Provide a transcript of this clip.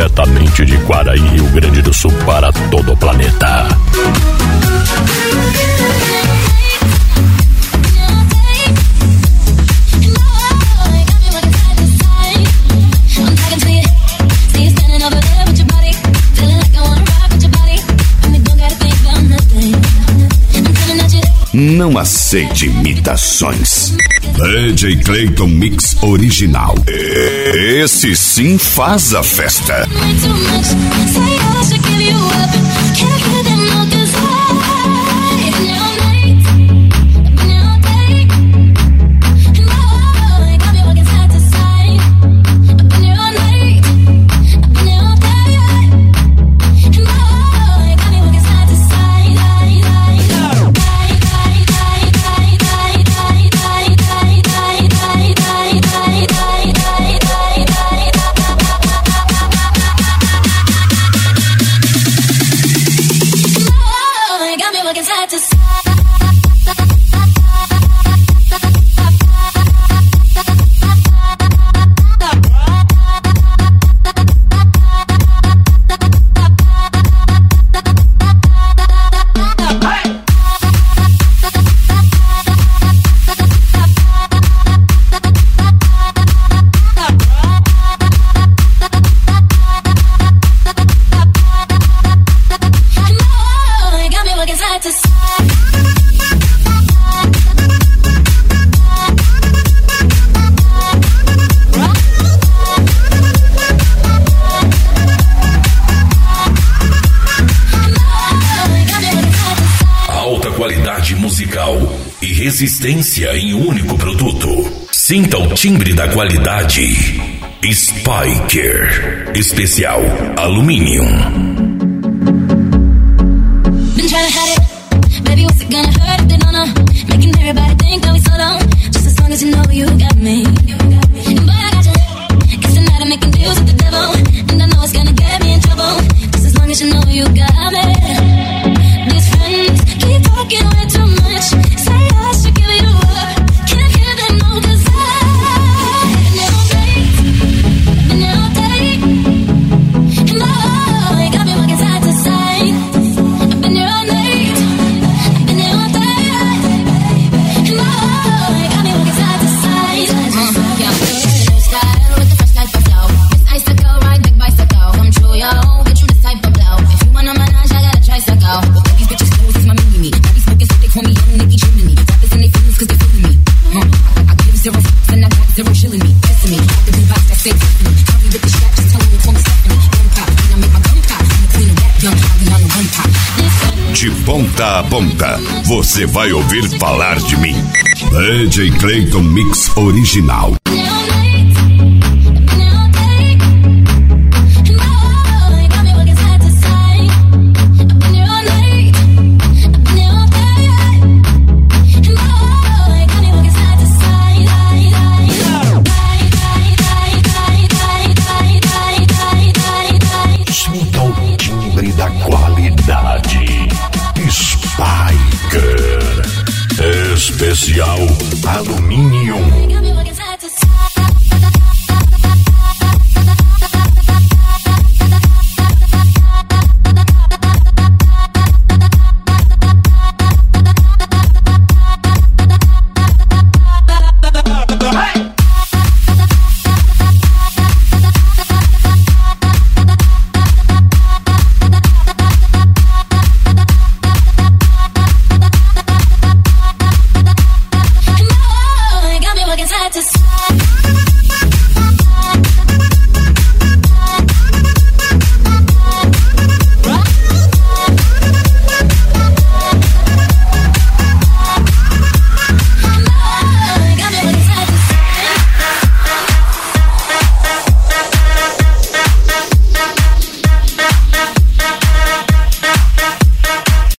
diretamente de Quaraí, Rio Grande do Sul, para todo o planeta. Não aceite imitações. DJ Clayton Mix Original. Esse sim faz a festa. Resistência em um único produto. Sinta o timbre da qualidade. Spiker Especial Aluminium. Been trying to hide it. Baby, what's it gonna hurt if they don't know? Making everybody think that we so long. Just as long as you know you got me. But I got you. Guess tonight I'm making deals with the devil. And I know it's gonna get me in trouble. Just as long as you know you got me. These friends keep talking way too much. Say I should give it up. Can't hear them no, 'cause I've been all day. And oh, you got me walking side to side. I've been here all night. I've been here all day. And oh, you got me walking side to side. Yeah, new style with the fresh type of flow. This icicle ride big bicycle. Come true, yo, get you this type of blow. If you wanna manage, I got a tricycle. But these bitches close, it's my mini-me. Now these smoking so they call me young Nicky Jiminy. Rappers and they feelings 'cause they feeling me. I give zero fucks and I got zero chilling me. Kissing me, the revive that say Tiffany. Tell me with the strap, just tell me call me Stephanie. Gun pop, and I make my gun pop. I'm the queen of rap, young Holly on the one pop. De ponta a ponta, você vai ouvir falar de mim. DJ Clayton Mix Original. Spiker Especial Aluminium.